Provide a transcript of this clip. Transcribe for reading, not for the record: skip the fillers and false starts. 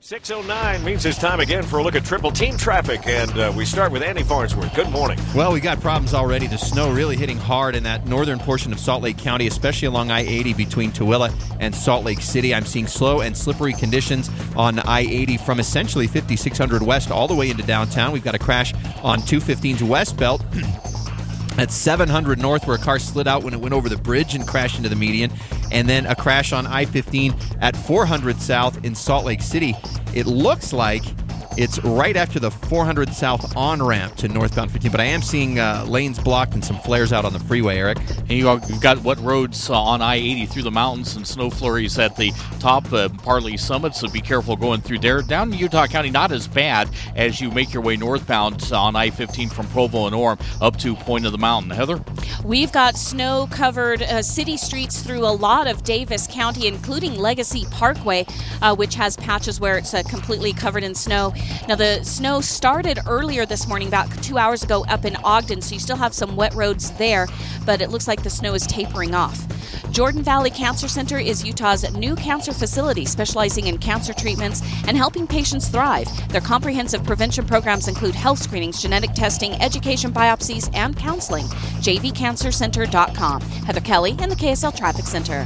6:09 means it's time again for a look at Triple Team traffic, and we start with Andy Farnsworth. Good morning. Well, we got problems already. The snow really hitting hard in that northern portion of Salt Lake County, especially along I-80 between Tooele and Salt Lake City. I'm seeing slow and slippery conditions on I-80 from essentially 5600 west all the way into downtown. We've got a crash on 215's West Belt at 700 north where a car slid out when it went over the bridge and crashed into the median. And then a crash on I-15 at 400 south in Salt Lake City. It looks like it's right after the 400 south on-ramp to northbound 15, but I am seeing lanes blocked and some flares out on the freeway, Eric. And you've got wet roads on I-80 through the mountains and snow flurries at the top, partly summit, so be careful going through there. Down in Utah County, not as bad as you make your way northbound on I-15 from Provo and Orem up to Point of the Mountain. Heather? We've got snow-covered city streets through a lot of Davis County, including Legacy Parkway, which has patches where it's completely covered in snow. Now, the snow started earlier this morning, about 2 hours ago, up in Ogden, so you still have some wet roads there, but it looks like the snow is tapering off. Jordan Valley Cancer Center is Utah's new cancer facility, specializing in cancer treatments and helping patients thrive. Their comprehensive prevention programs include health screenings, genetic testing, education, biopsies, and counseling. jvcancercenter.com. Heather Kelly in the KSL Traffic Center.